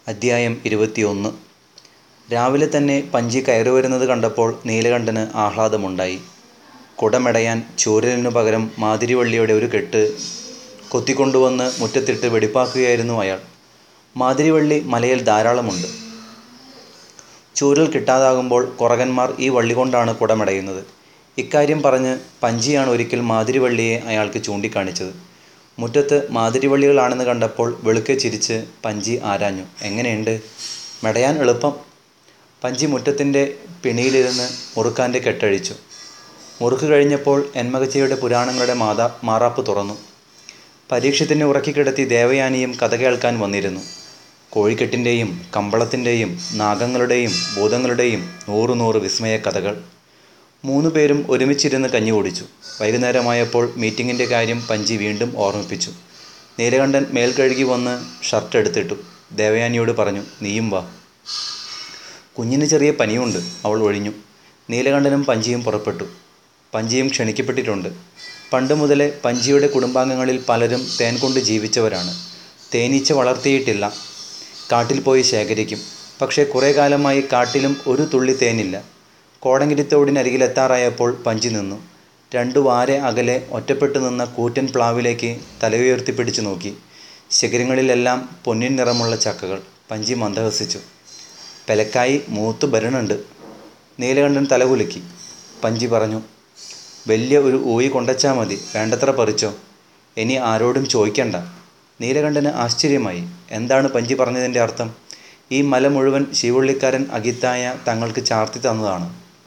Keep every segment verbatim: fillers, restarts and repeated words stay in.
അദ്ധ്യായം ഇരുപത്തിയൊന്ന്. രാവിലെ തന്നെ പഞ്ചി കയറി വരുന്നത് കണ്ടപ്പോൾ നീലകണ്ഠന് ആഹ്ലാദമുണ്ടായി. കുടമെടയാൻ ചൂരലിനു പകരം മാതിരിവള്ളിയുടെ ഒരു കെട്ട് കൊത്തിക്കൊണ്ടുവന്ന് മുറ്റത്തിട്ട് വെടിപ്പാക്കുകയായിരുന്നു അയാൾ. മാതിരിവള്ളി മലയിൽ ധാരാളമുണ്ട്. ചൂരൽ കിട്ടാതാകുമ്പോൾ കുറകന്മാർ ഈ വള്ളി കൊണ്ടാണ് കുടമെടയുന്നത്. ഇക്കാര്യം പറഞ്ഞ് പഞ്ചിയാണ് ഒരിക്കൽ മാതിരിവള്ളിയെ അയാൾക്ക് ചൂണ്ടിക്കാണിച്ചത്. മുറ്റത്ത് മാതിരിവള്ളികളാണെന്ന് കണ്ടപ്പോൾ വെളുക്കെ ചിരിച്ച് പഞ്ചി ആരാഞ്ഞു. "എങ്ങനെയുണ്ട്? മെടയാൻ എളുപ്പം." പഞ്ചി മുറ്റത്തിൻ്റെ പിണിയിലിരുന്ന് മുറുക്കാൻ്റെ കെട്ടഴിച്ചു. മുറുക്ക് കഴിഞ്ഞപ്പോൾ എന്മകച്ചയുടെ പുരാണങ്ങളുടെ മാതാ മാറാപ്പ് തുറന്നു. പരീക്ഷത്തിനെ ഉറക്കിക്കിടത്തി ദേവയാനിയും കഥ കേൾക്കാൻ വന്നിരുന്നു. കോഴിക്കെട്ടിൻ്റെയും കമ്പളത്തിൻ്റെയും നാഗങ്ങളുടെയും ഭൂതങ്ങളുടെയും നൂറു നൂറ് വിസ്മയ കഥകൾ. മൂന്നു പേരും ഒരുമിച്ചിരുന്ന് കഞ്ഞി കുടിച്ചു. വൈകുന്നേരമായപ്പോൾ മീറ്റിങ്ങിൻ്റെ കാര്യം പഞ്ചി വീണ്ടും ഓർമ്മിപ്പിച്ചു. നീലകണ്ഠൻ മേൽ കഴുകി വന്ന് ഷർട്ട് എടുത്തിട്ടു. ദേവയാനിയോട് പറഞ്ഞു, "നീയും വാ." "കുഞ്ഞിന് ചെറിയ പനിയുണ്ട്," അവൾ ഒഴിഞ്ഞു. നീലകണ്ഠനും പഞ്ചിയും പുറപ്പെട്ടു. പഞ്ചിയും ക്ഷണിക്കപ്പെട്ടിട്ടുണ്ട്. പണ്ട് മുതലേ പഞ്ചിയുടെ കുടുംബാംഗങ്ങളിൽ പലരും തേൻ കൊണ്ട് ജീവിച്ചവരാണ്. തേനീച്ച വളർത്തിയിട്ടില്ല. കാട്ടിൽ പോയി ശേഖരിക്കും. പക്ഷേ കുറേ കാലമായി കാട്ടിലും ഒരു തുള്ളി തേനില്ല. കോടങ്കിരിത്തോടിനരികിലെത്താറായപ്പോൾ പഞ്ചി നിന്നു. രണ്ടു വാരെ അകലെ ഒറ്റപ്പെട്ടു നിന്ന കൂറ്റൻ പ്ലാവിലേക്ക് തലയുയർത്തിപ്പിടിച്ചു നോക്കി. ശിഖരങ്ങളിലെല്ലാം പൊന്നിൻ നിറമുള്ള ചക്കകൾ. പഞ്ചി മന്ദഹസിച്ചു. "പെലക്കായി മൂത്തു ബരണുണ്ട്." നീലകണ്ഠൻ തലകുലുക്കി. പഞ്ചി പറഞ്ഞു, "വലിയ ഒരു ഊയി കൊണ്ടച്ചാ മതി. വേണ്ടത്ര പറിച്ചോ. ഇനി ആരോടും ചോദിക്കണ്ട." നീലകണ്ഠന് ആശ്ചര്യമായി. എന്താണ് പഞ്ചി പറഞ്ഞതിൻ്റെ അർത്ഥം? ഈ മല മുഴുവൻ ശീവള്ളിക്കാരൻ അഗിത്തായ തങ്ങൾക്ക് ചാർത്തി തന്നതാണ്.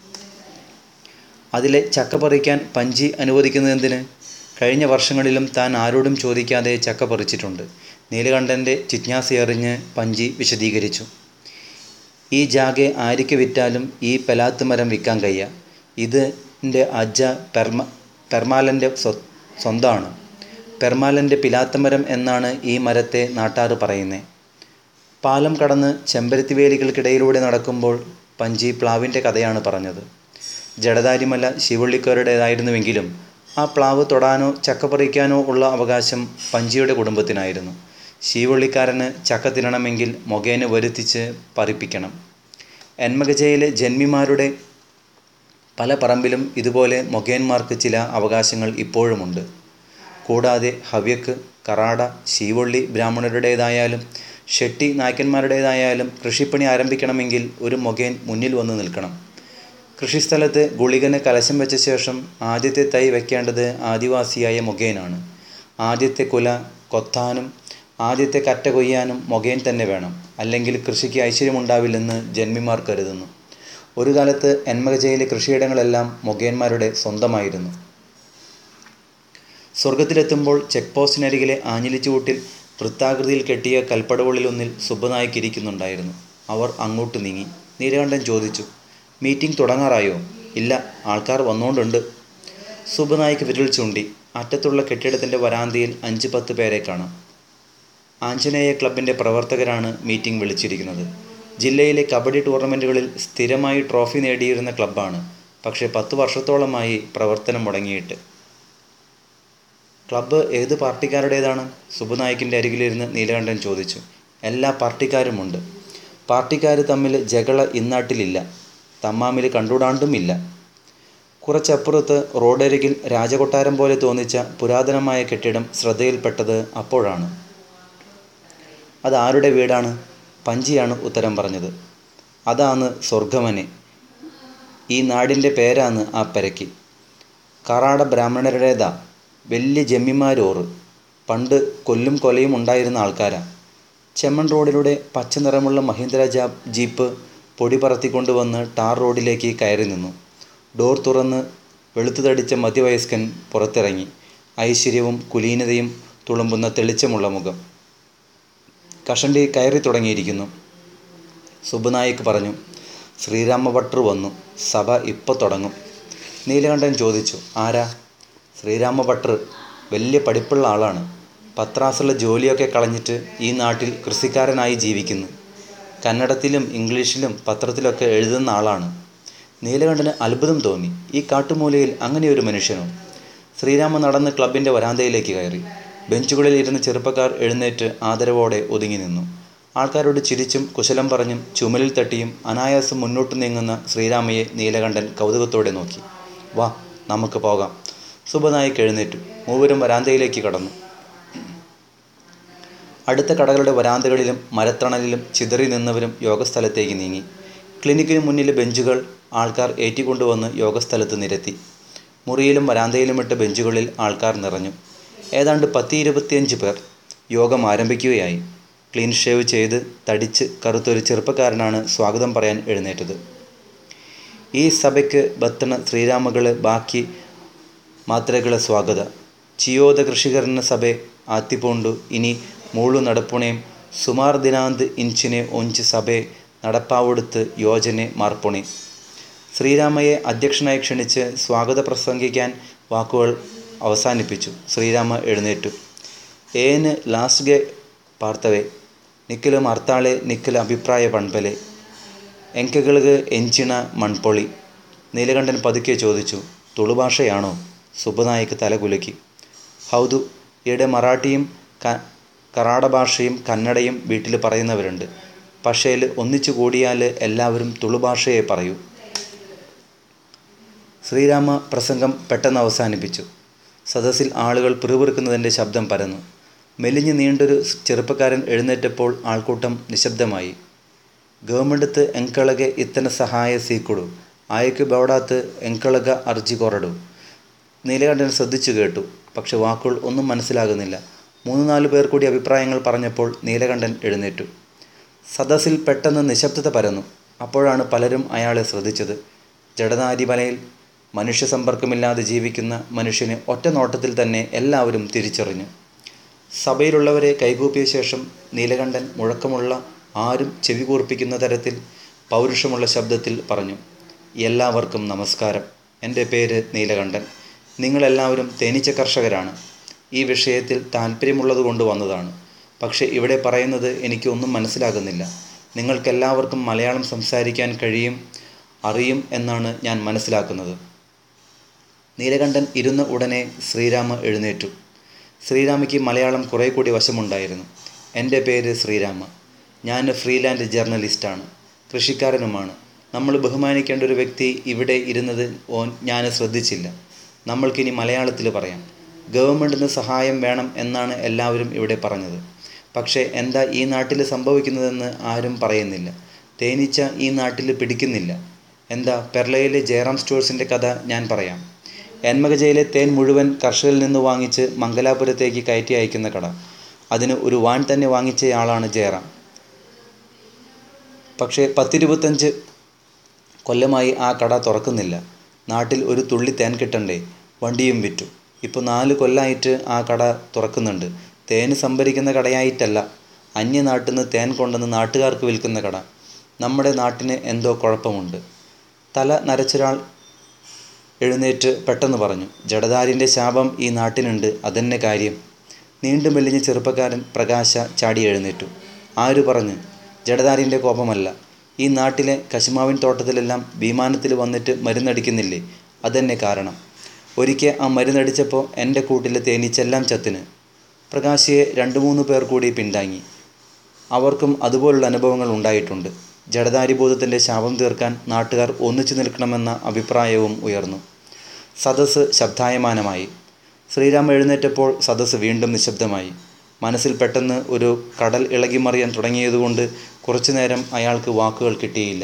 അതിലെ ചക്ക പറിക്കാൻ പഞ്ചി അനുവദിക്കുന്നതെന്തിന്? കഴിഞ്ഞ വർഷങ്ങളിലും താൻ ആരോടും ചോദിക്കാതെ ചക്ക പറിച്ചിട്ടുണ്ട്. നീലകണ്ഠൻ്റെ ജിജ്ഞാസയറിഞ്ഞ് പഞ്ചി വിശദീകരിച്ചു. "ഈ ജാഗെ ആരിക്ക് വിറ്റാലും ഈ പെലാത്ത് മരം വിൽക്കാൻ കഴിയ. ഇത് എൻ്റെ അജ്ജ പെർമ പെർമാലൻ്റെ സ്വ സ്വന്തമാണ്. പെർമാലൻ്റെ പിലാത്തമരം എന്നാണ് ഈ മരത്തെ നാട്ടാറ് പറയുന്നത്." പാലം കടന്ന് ചെമ്പരത്തിവേലികൾക്കിടയിലൂടെ നടക്കുമ്പോൾ പഞ്ചി പ്ലാവിൻ്റെ കഥയാണ് പറഞ്ഞത്. ജടധാരിമല ശിവള്ളിക്കാരുടേതായിരുന്നുവെങ്കിലും ആ പ്ലാവ് തൊടാനോ ചക്ക പറിക്കാനോ ഉള്ള അവകാശം പഞ്ചിയുടെ കുടുംബത്തിനായിരുന്നു. ശീവള്ളിക്കാരന് ചക്ക തിന്നണമെങ്കിൽ മൊകേനെ വരുത്തിച്ച് പറിപ്പിക്കണം. എന്മകജയിലെ ജന്മിമാരുടെ പല പറമ്പിലും ഇതുപോലെ മൊകേന്മാർക്ക് ചില അവകാശങ്ങൾ ഇപ്പോഴുമുണ്ട്. കൂടാതെ ഹവ്യക്ക്, കറാട, ശീവള്ളി ബ്രാഹ്മണരുടേതായാലും ഷെട്ടി നായ്ക്കന്മാരുടേതായാലും കൃഷിപ്പണി ആരംഭിക്കണമെങ്കിൽ ഒരു മൊകേൻ മുന്നിൽ വന്ന് നിൽക്കണം. കൃഷിസ്ഥലത്ത് ഗുളികന് കലശം വെച്ച ശേഷം ആദ്യത്തെ തൈ വയ്ക്കേണ്ടത് ആദിവാസിയായ മൊകേനാണ്. ആദ്യത്തെ കുല കൊത്താനും ആദ്യത്തെ കറ്റ കൊയ്യാനും മൊകേൻ തന്നെ വേണം. അല്ലെങ്കിൽ കൃഷിക്ക് ഐശ്വര്യമുണ്ടാവില്ലെന്ന് ജന്മിമാർ കരുതുന്നു. ഒരു കാലത്ത് എന്മകജയിലെ കൃഷിയിടങ്ങളെല്ലാം മൊകേന്മാരുടെ സ്വന്തമായിരുന്നു. സ്വർഗത്തിലെത്തുമ്പോൾ ചെക്ക് പോസ്റ്റിനരികിലെ ആഞ്ഞിലിച്ചൂട്ടിൽ വൃത്താകൃതിയിൽ കെട്ടിയ കൽപ്പടവുകളിലൊന്നിൽ സുബ്ബനായിക്ക് ഇരിക്കുന്നുണ്ടായിരുന്നു. അവർ അങ്ങോട്ട് നീങ്ങി. നീലകണ്ഠൻ ചോദിച്ചു, "മീറ്റിംഗ് തുടങ്ങാറായോ?" "ഇല്ല, ആൾക്കാർ വന്നുകൊണ്ടുണ്ട്." സുബ്ബനായിക്ക് വിരൽ ചൂണ്ടി. അറ്റത്തുള്ള കെട്ടിടത്തിൻ്റെ വരാന്തയിൽ അഞ്ച് പത്ത് പേരെ കാണാം. ആഞ്ജനേയ ക്ലബിൻ്റെ പ്രവർത്തകരാണ് മീറ്റിംഗ് വിളിച്ചിരിക്കുന്നത്. ജില്ലയിലെ കബഡി ടൂർണമെൻറ്റുകളിൽ സ്ഥിരമായി ട്രോഫി നേടിയിരുന്ന ക്ലബ്ബാണ്. പക്ഷേ പത്ത് വർഷത്തോളമായി പ്രവർത്തനം മുടങ്ങിയിട്ട്. "ക്ലബ്ബ് ഏത് പാർട്ടിക്കാരുടേതാണ്?" സുബ്ബനായിക്കിൻ്റെ അരികിലിരുന്ന് നീലകണ്ഠൻ ചോദിച്ചു. "എല്ലാ പാർട്ടിക്കാരുമുണ്ട്. പാർട്ടിക്കാർ തമ്മിൽ ജകള ഇന്നാട്ടിലില്ല. തമ്മാമിൽ കണ്ടുകൂടാണ്ടുമില്ല." കുറച്ചപ്പുറത്ത് റോഡരികിൽ രാജകൊട്ടാരം പോലെ തോന്നിച്ച പുരാതനമായ കെട്ടിടം ശ്രദ്ധയിൽപ്പെട്ടത് അപ്പോഴാണ്. "അതാരുടെ വീടാണ്?" പഞ്ചിയാണ് ഉത്തരം പറഞ്ഞത്. "അതാന്ന് സ്വർഗമനെ. ഈ നാടിൻ്റെ പേരാന്ന് ആ പെരയ്ക്ക്. കറാട ബ്രാഹ്മണരുടേതാ. വലിയ ജമ്മിമാരോറ്. പണ്ട് കൊല്ലും കൊലയും ഉണ്ടായിരുന്ന ആൾക്കാരാ." ചെമ്മൺ റോഡിലൂടെ പച്ച നിറമുള്ള മഹീന്ദ്ര ജാ ജീപ്പ് പൊടി പറത്തിക്കൊണ്ടുവന്ന് ടാർ റോഡിലേക്ക് കയറി നിന്നു. ഡോർ തുറന്ന് വെളുത്തു തടിച്ച മധ്യവയസ്കൻ പുറത്തിറങ്ങി. ഐശ്വര്യവും കുലീനതയും തുളുമ്പുന്ന തെളിച്ചമുള്ള മുഖം. "കഷണ്ടി കയറി തുടങ്ങിയിരിക്കുന്നു." സുബ്ബനായിക്ക് പറഞ്ഞു. "ശ്രീരാമഭട്ടർ വന്നു. സഭ ഇപ്പോൾ തുടങ്ങും." നീലകണ്ഠൻ ചോദിച്ചു, "ആരാ?" "ശ്രീരാമഭട്ടർ. വലിയ പഠിപ്പുള്ള ആളാണ്. പത്രാസുള്ള ജോലിയൊക്കെ കളഞ്ഞിട്ട് ഈ നാട്ടിൽ കൃഷിക്കാരനായി ജീവിക്കുന്നു. കന്നഡത്തിലും ഇംഗ്ലീഷിലും പത്രത്തിലൊക്കെ എഴുതുന്ന ആളാണ്." നീലകണ്ഠന് അത്ഭുതം തോന്നി. ഈ കാട്ടുമൂലയിൽ അങ്ങനെയൊരു മനുഷ്യനോ? ശ്രീരാമ നടന്ന് ക്ലബിൻ്റെ വരാന്തയിലേക്ക് കയറി. ബെഞ്ചുകളിൽ ഇരുന്ന് ചെറുപ്പക്കാർ എഴുന്നേറ്റ് ആദരവോടെ ഒതുങ്ങി നിന്നു. ആൾക്കാരോട് ചിരിച്ചും കുശലം പറഞ്ഞും ചുമലിൽ തട്ടിയും അനായാസം മുന്നോട്ട് നീങ്ങുന്ന ശ്രീരാമയെ നീലകണ്ഠൻ കൗതുകത്തോടെ നോക്കി. വാ, നമുക്ക് പോകാം. സുബനായിക് എഴുന്നേറ്റു. മൂവരും വരാന്തയിലേക്ക് കടന്നു. അടുത്ത കടകളുടെ വരാന്തകളിലും മരത്തണലിലും ചിതറി നിന്നവരും യോഗസ്ഥലത്തേക്ക് നീങ്ങി. ക്ലിനിക്കിന് മുന്നിലെ ബെഞ്ചുകൾ ആൾക്കാർ ഏറ്റിക്കൊണ്ടുവന്ന് യോഗസ്ഥലത്ത് നിരത്തി. മുറിയിലും വരാന്തയിലുമിട്ട ബെഞ്ചുകളിൽ ആൾക്കാർ നിറഞ്ഞു. ഏതാണ്ട് പത്തി ഇരുപത്തിയഞ്ച് പേർ. യോഗം ആരംഭിക്കുകയായി. ക്ലീൻ ഷേവ് ചെയ്ത് തടിച്ച് കറുത്തൊരു ചെറുപ്പക്കാരനാണ് സ്വാഗതം പറയാൻ എഴുന്നേറ്റത്. ഈ സഭയ്ക്ക് ബത്തണ ശ്രീരാമകള് ബാക്കി മാത്രകളെ സ്വാഗത. ചിയോದ ಕೃಷಿಕರನ್ನ ಸಭೆ ಆತಿಪೊಂಡು ಇನಿ ಮೂಳು ನಡಪುಣೆಂ ಸುಮಾರು ದಿನಾಂದ್ ಇಂಚಿನೆ ಒಂಚ് സഭയെ നടപ്പാവെടുത്ത് യോജനെ മാർപ്പൊണി. ശ്രീരാമയെ അധ്യക്ഷനായി ക്ഷണിച്ച് സ്വാഗത പ്രസംഗിക്കാൻ വാക്കുകൾ അവസാനിപ്പിച്ചു. ശ്രീരാമ എഴുന്നേറ്റു. ഏന് ലാസ്റ്റ്ಗೆ ಪಾರ್ತವೆ ನಿಖಿಲ ಮಾರ್ತಾಳೆ ನಿಖಿಲ ಅಭಿಪ್ರಾಯ ಪಣ್പലെ എങ്കകൾക്ക് എഞ്ചിണ മൺപൊളി. നീലകണ്ഠൻ പതുക്കെ ചോദിച്ചു. തുളുഭാഷയാണോ? സുബനായിക് തലകുലുക്കി. ഹൗദു, ഈയിടെ മറാഠിയും കറാട ഭാഷയും കന്നഡയും വീട്ടിൽ പറയുന്നവരുണ്ട്. പക്ഷേൽ ഒന്നിച്ചു കൂടിയാൽ എല്ലാവരും തുളുഭാഷയെ പറയൂ. ശ്രീരാമ പ്രസംഗം പെട്ടെന്ന് അവസാനിപ്പിച്ചു. സദസ്സിൽ ആളുകൾ പിറുപിറുക്കുന്നതിൻ്റെ ശബ്ദം പരന്നു. മെലിഞ്ഞു നീണ്ടൊരു ചെറുപ്പക്കാരൻ എഴുന്നേറ്റപ്പോൾ ആൾക്കൂട്ടം നിശബ്ദമായി. ഗവൺമെൻറ്റ് എങ്കളಗೆ ഇത്തന സഹായ സീക്കുടു, ആയക്ക് ബൗഡാത്ത് എങ്കളക അർജി കൊറടു. നീലകണ്ഠൻ ശ്രദ്ധിച്ചു കേട്ടു. പക്ഷെ വാക്കുകൾ ഒന്നും മനസ്സിലാകുന്നില്ല. മൂന്ന് നാല് പേർ കൂടി അഭിപ്രായങ്ങൾ പറഞ്ഞപ്പോൾ നീലകണ്ഠൻ എഴുന്നേറ്റു. സദസ്സിൽ പെട്ടെന്ന് നിശബ്ദത പരന്നു. അപ്പോഴാണ് പലരും അയാളെ ശ്രദ്ധിച്ചത്. ജഡനാരിമലയിൽ മനുഷ്യ സമ്പർക്കമില്ലാതെ ജീവിക്കുന്ന മനുഷ്യനെ ഒറ്റ നോട്ടത്തിൽ തന്നെ എല്ലാവരും തിരിച്ചറിഞ്ഞു. സഭയിലുള്ളവരെ കൈകൂപ്പിയ ശേഷം നീലകണ്ഠൻ മുഴക്കമുള്ള, ആരും ചെവി കൂർപ്പിക്കുന്ന തരത്തിൽ പൗരുഷമുള്ള ശബ്ദത്തിൽ പറഞ്ഞു. എല്ലാവർക്കും നമസ്കാരം. എൻ്റെ പേര് നീലകണ്ഠൻ. നിങ്ങളെല്ലാവരും തേനീച്ച കർഷകരാണ്. ഈ വിഷയത്തിൽ താല്പര്യമുള്ളതുകൊണ്ട് വന്നതാണ്. പക്ഷേ ഇവിടെ പറയുന്നത് എനിക്ക് ഒന്നും മനസ്സിലാകുന്നില്ല. നിങ്ങൾക്കെല്ലാവർക്കും മലയാളം സംസാരിക്കാൻ കഴിയും, അറിയും എന്നാണ് ഞാൻ മനസ്സിലാക്കുന്നത്. നീലകണ്ഠൻ ഇരുന്ന ഉടനെ ശ്രീരാമ എഴുന്നേറ്റു. ശ്രീരാമയ്ക്ക് മലയാളം കുറേ കൂടി വശമുണ്ടായിരുന്നു. എൻ്റെ പേര് ശ്രീരാമ. ഞാൻ ഫ്രീലാൻഡ് ജേർണലിസ്റ്റാണ്, കൃഷിക്കാരനുമാണ്. നമ്മൾ ബഹുമാനിക്കേണ്ട ഒരു വ്യക്തി ഇവിടെ ഇരുന്നത് ഓൻ ഞാൻ ശ്രദ്ധിച്ചില്ല. നമ്മൾക്കിനി മലയാളത്തിൽ പറയാം. ഗവൺമെൻറ്റിന് സഹായം വേണം എന്നാണ് എല്ലാവരും ഇവിടെ പറഞ്ഞത്. പക്ഷേ എന്താ ഈ നാട്ടിൽ സംഭവിക്കുന്നതെന്ന് ആരും പറയുന്നില്ല. തേനീച്ച ഈ നാട്ടിൽ പിടിക്കുന്നില്ല. എന്താ, പെർളയിലെ ജയറാം സ്റ്റോഴ്സിൻ്റെ കഥ ഞാൻ പറയാം. എൻമകജയിലെ തേൻ മുഴുവൻ കർഷകരിൽ നിന്ന് വാങ്ങിച്ച് മംഗലാപുരത്തേക്ക് കയറ്റി അയക്കുന്ന കട. അതിന് ഒരു വാൻ തന്നെ വാങ്ങിച്ചയാളാണ് ജയറാം. പക്ഷേ പത്തിരുപത്തഞ്ച് കൊല്ലമായി ആ കട തുറക്കുന്നില്ല. നാട്ടിൽ ഒരു തുള്ളി തേൻ കിട്ടണ്ടേ? വണ്ടിയും വിറ്റു. ഇപ്പോൾ നാല് കൊല്ലമായിട്ട് ആ കട തുറക്കുന്നുണ്ട്. തേൻ സംഭരിക്കുന്ന കടയായിട്ടല്ല, അന്യനാട്ടിൽ നിന്ന് തേൻ കൊണ്ടുവന്ന് നാട്ടുകാർക്ക് വിൽക്കുന്ന കട. നമ്മുടെ നാട്ടിന് എന്തോ കുഴപ്പമുണ്ട്. തല നരച്ചൊരാൾ എഴുന്നേറ്റ് പെട്ടെന്ന് പറഞ്ഞു. ജഡധാരിൻ്റെ ശാപം ഈ നാട്ടിനുണ്ട്, അതെന്നെ കാര്യം. നീണ്ടു മെലിഞ്ഞ ചെറുപ്പക്കാരൻ പ്രകാശ ചാടി എഴുന്നേറ്റു. ആര് പറഞ്ഞു? ജഡധാരിൻ്റെ കോപമല്ല. ഈ നാട്ടിലെ കശുമാവിൻ തോട്ടത്തിലെല്ലാം വിമാനത്തിൽ വന്നിട്ട് മരുന്നടിക്കുന്നില്ലേ, അതെന്നെ കാരണം. ഒരിക്കൽ ആ മരുന്നടിച്ചപ്പോൾ എൻ്റെ കൂട്ടിലെ തേനീച്ചെല്ലാം ചത്തിന്. പ്രകാശിയെ രണ്ട് മൂന്ന് പേർ കൂടി പിന്താങ്ങി. അവർക്കും അതുപോലുള്ള അനുഭവങ്ങൾ ഉണ്ടായിട്ടുണ്ട്. ജഡധാരിബോധത്തിൻ്റെ ശാപം തീർക്കാൻ നാട്ടുകാർ ഒന്നിച്ചു നിൽക്കണമെന്ന അഭിപ്രായവും ഉയർന്നു. സദസ്സ് ശബ്ദായമാനമായി. ശ്രീരാമ എഴുന്നേറ്റപ്പോൾ സദസ്സ് വീണ്ടും നിശബ്ദമായി. മനസ്സിൽ പെട്ടെന്ന് ഒരു കടൽ ഇളകിമറിയാൻ തുടങ്ങിയതുകൊണ്ട് കുറച്ചു നേരം അയാൾക്ക് വാക്കുകൾ കിട്ടിയില്ല.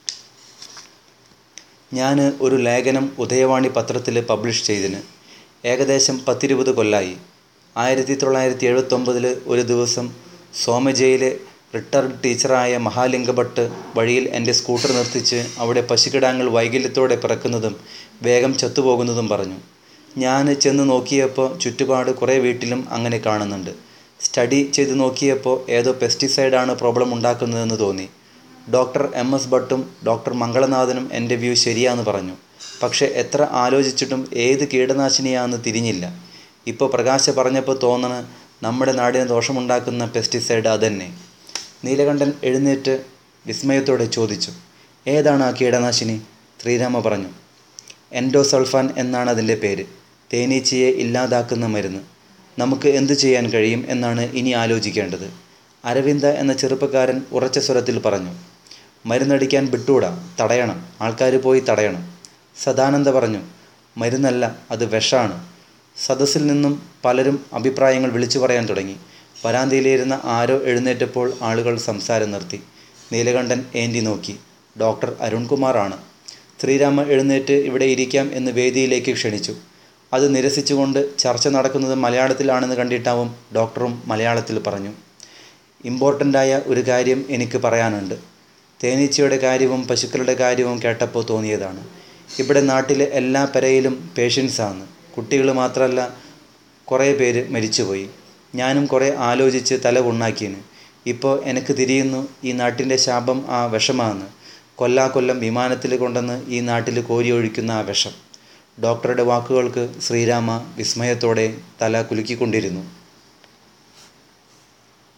ഞാൻ ഒരു ലേഖനം ഉദയവാണി പത്രത്തിൽ പബ്ലിഷ് ചെയ്തിന്. ഏകദേശം പത്തിരുപത് കൊല്ലായി. ആയിരത്തി തൊള്ളായിരത്തി എഴുപത്തൊമ്പതിൽ ഒരു ദിവസം സോമജയിലെ റിട്ടയർഡ് ടീച്ചറായ മഹാലിംഗഭട്ട് വഴിയിൽ എൻ്റെ സ്കൂട്ടർ നിർത്തിച്ച് അവിടെ പശുക്കിടാങ്ങൾ വൈകല്യത്തോടെ പിറക്കുന്നതും വേഗം ചത്തുപോകുന്നതും പറഞ്ഞു. ഞാൻ ചെന്ന് നോക്കിയപ്പോൾ ചുറ്റുപാട് കുറേ വീട്ടിലും അങ്ങനെ കാണുന്നുണ്ട്. സ്റ്റഡി ചെയ്ത് നോക്കിയപ്പോൾ ഏതോ പെസ്റ്റിസൈഡാണ് പ്രോബ്ലം ഉണ്ടാക്കുന്നതെന്ന് തോന്നി. ഡോക്ടർ എം എസ് ഭട്ടും ഡോക്ടർ മംഗളനാഥനും എൻ്റെ വ്യൂ ശരിയാന്ന് പറഞ്ഞു. പക്ഷേ എത്ര ആലോചിച്ചിട്ടും ഏത് കീടനാശിനിയാണെന്ന് തിരിഞ്ഞില്ല. ഇപ്പോൾ പ്രകാശ പറഞ്ഞപ്പോൾ തോന്നണ നമ്മുടെ നാടിന് ദോഷമുണ്ടാക്കുന്ന പെസ്റ്റിസൈഡ് അതന്നെ. നീലകണ്ഠൻ എഴുന്നേറ്റ് വിസ്മയത്തോടെ ചോദിച്ചു. ഏതാണ് ആ കീടനാശിനി? ശ്രീരാമ പറഞ്ഞു. എൻഡോസൾഫാൻ എന്നാണ് അതിൻ്റെ പേര്. തേനീച്ചയെ ഇല്ലാതാക്കുന്ന മരുന്ന്. നമുക്ക് എന്തു ചെയ്യാൻ കഴിയും എന്നാണ് ഇനി ആലോചിക്കേണ്ടത്. അരവിന്ദ എന്ന ചെറുപ്പക്കാരൻ ഉറച്ച സ്വരത്തിൽ പറഞ്ഞു. മരുന്നടിക്കാൻ വിട്ടൂടാ, തടയണം, ആൾക്കാർ പോയി തടയണം. സദാനന്ദ പറഞ്ഞു. മരുന്നല്ല, അത് വിഷാണ്. സദസ്സിൽ നിന്നും പലരും അഭിപ്രായങ്ങൾ വിളിച്ചു പറയാൻ തുടങ്ങി. വരാന്തയിലിരുന്ന ആരോ എഴുന്നേറ്റപ്പോൾ ആളുകൾ സംസാരം നിർത്തി. നീലകണ്ഠൻ ഏന്തി നോക്കി. ഡോക്ടർ അരുൺകുമാറാണ്. ശ്രീരാമ എഴുന്നേറ്റ് ഇവിടെ ഇരിക്കാം എന്ന് വേദിയിലേക്ക് ക്ഷണിച്ചു. അത് നിരസിച്ചുകൊണ്ട് ചർച്ച നടക്കുന്നത് മലയാളത്തിലാണെന്ന് കണ്ടിട്ടാവും ഡോക്ടറും മലയാളത്തിൽ പറഞ്ഞു. ഇമ്പോർട്ടൻ്റായ ഒരു കാര്യം എനിക്ക് പറയാനുണ്ട്. തേനീച്ചയുടെ കാര്യവും പശുക്കളുടെ കാര്യവും കേട്ടപ്പോൾ തോന്നിയതാണ്. ഇവിടെ നാട്ടിലെ എല്ലാ പെരയിലും പേഷ്യൻസാണ്. കുട്ടികൾ മാത്രമല്ല, കുറേ പേര് മരിച്ചുപോയി. ഞാനും കുറേ ആലോചിച്ച് തല ഉണ്ടാക്കിന്. ഇപ്പോൾ എനിക്ക് തിരിയുന്നു, ഈ നാട്ടിൻ്റെ ശാപം ആ വിഷമാണെന്ന്. കൊല്ലാക്കൊല്ലം വിമാനത്തിൽ കൊണ്ടുവന്ന് ഈ നാട്ടിൽ കോരിയൊഴിക്കുന്ന ആ വിഷം. ഡോക്ടറുടെ വാക്കുകൾക്ക് ശ്രീരാമ വിസ്മയത്തോടെ തല കുലുക്കിക്കൊണ്ടിരുന്നു.